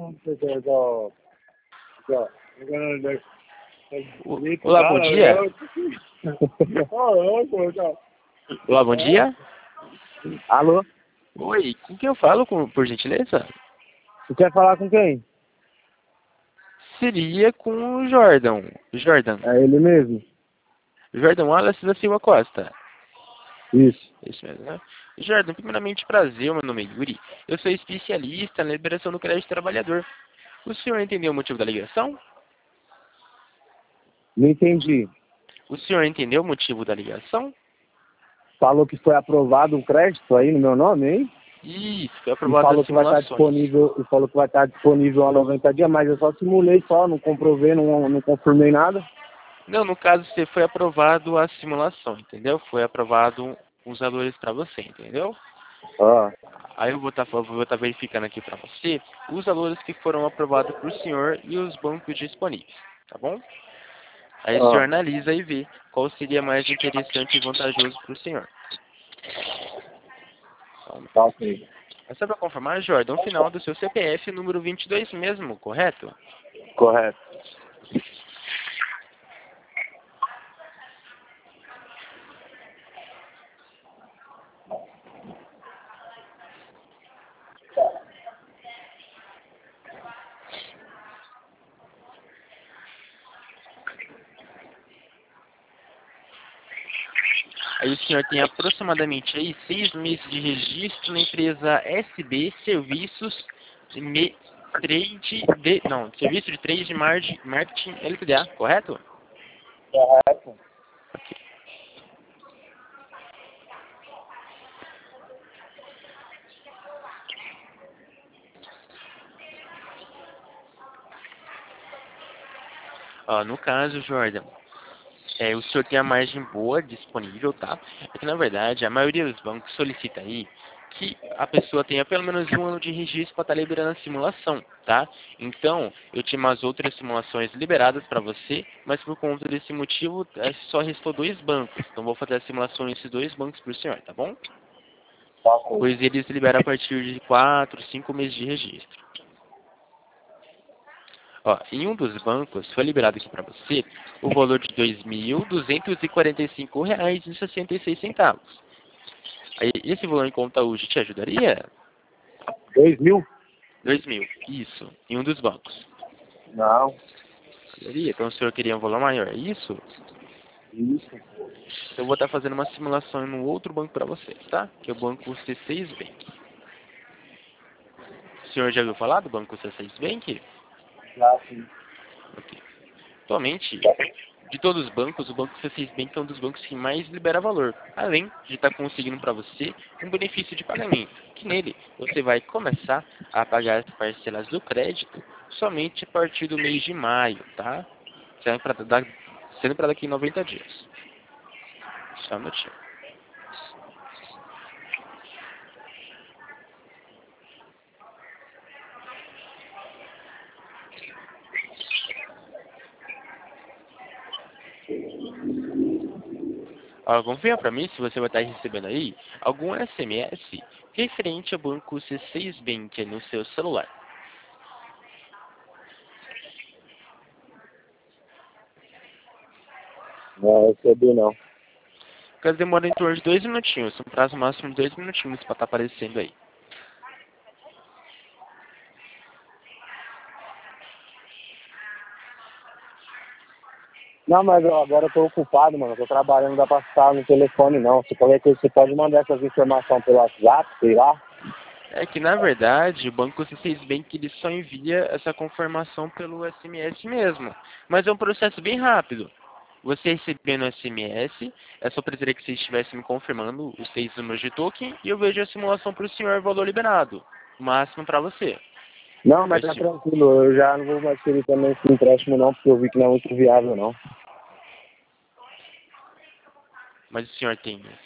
Olá, bom dia. Olá, bom dia. Alô? Oi, com quem eu falo, por gentileza? Você quer falar com quem? Seria com o Jordan. Jordan. É ele mesmo? Jordan Wallace da Silva Costa. Isso. Isso mesmo, né? Jordan, primeiramente prazer, meu nome é Yuri. Eu sou especialista na liberação do crédito trabalhador. O senhor entendeu o motivo da ligação? Não entendi. O senhor entendeu o motivo da ligação? Falou que foi aprovado um crédito aí no meu nome, hein? Isso, foi E aprovado falou as que vai estar simulações. disponível, e falou que vai estar disponível há 90 dias, mas eu só simulei só, não comprovei, não confirmei nada. Não, no caso, você foi aprovado a simulação, entendeu? Foi aprovado os valores para você, entendeu? Ah, Aí eu vou estar verificando aqui para você os valores que foram aprovados por senhor e os bancos disponíveis, tá bom? Aí o senhor analisa e vê qual seria mais interessante e vantajoso para o senhor. Então, tá ok. é só para confirmar, Jordan, o final do seu CPF número 22 mesmo, correto? Correto. Aí o senhor tem aproximadamente aí 6 meses de registro na empresa SB Serviços Serviço de Trade Marketing LTDA, correto? Correto. Ok. Ó, no caso, Jordan, o senhor tem a margem boa disponível, tá? É que, na verdade, a maioria dos bancos solicita aí que a pessoa tenha pelo menos um ano de registro para estar liberando a simulação, tá? Então, eu tinha umas outras simulações liberadas para você, mas por conta desse motivo, só restou 2 bancos. Então, vou fazer a simulação nesses 2 bancos para o senhor, tá bom? Tá ok. Pois eles liberam a partir de 4, 5 meses de registro. Ó, em um dos bancos foi liberado aqui para você o valor de R$ 2.245,66. Aí, esse valor em conta hoje te ajudaria? 2.000? 2.000, isso, em um dos bancos. Não. Ajudaria? Então o senhor queria um valor maior, é isso? Isso. Então eu vou estar fazendo uma simulação em um outro banco para vocês, tá? Que é o banco C6 Bank. O senhor já ouviu falar do banco C6 Bank? Já sim. Ok. Atualmente, de todos os bancos, o Banco C6 Bank é um dos bancos que mais libera valor, além de estar conseguindo para você um benefício de pagamento, que nele você vai começar a pagar as parcelas do crédito somente a partir do mês de maio, tá? Sendo para daqui 90 dias. Só um minutinho. Ó, confirma para mim se você vai estar recebendo aí algum SMS referente ao Banco C6 Bank no seu celular. Não recebi não. Caso demora em torno de 2 minutinhos, um prazo máximo de 2 minutinhos para estar aparecendo aí. Não, mas eu agora eu tô ocupado, mano. Eu tô trabalhando, não dá pra ficar no telefone não. Se qualquer coisa você pode mandar essas informações pelo WhatsApp, sei lá. É que, na verdade, o Banco C6 Bank ele só envia essa confirmação pelo SMS mesmo. Mas é um processo bem rápido. Você recebendo o SMS, é só precisaria que você estivesse me confirmando os 6 números de token e eu vejo a simulação para o senhor valor liberado. O máximo para você. Não, mas Mas, tá tranquilo. Eu já não vou mais querer também esse empréstimo não, porque eu vi que não é muito viável não. mas o senhor tem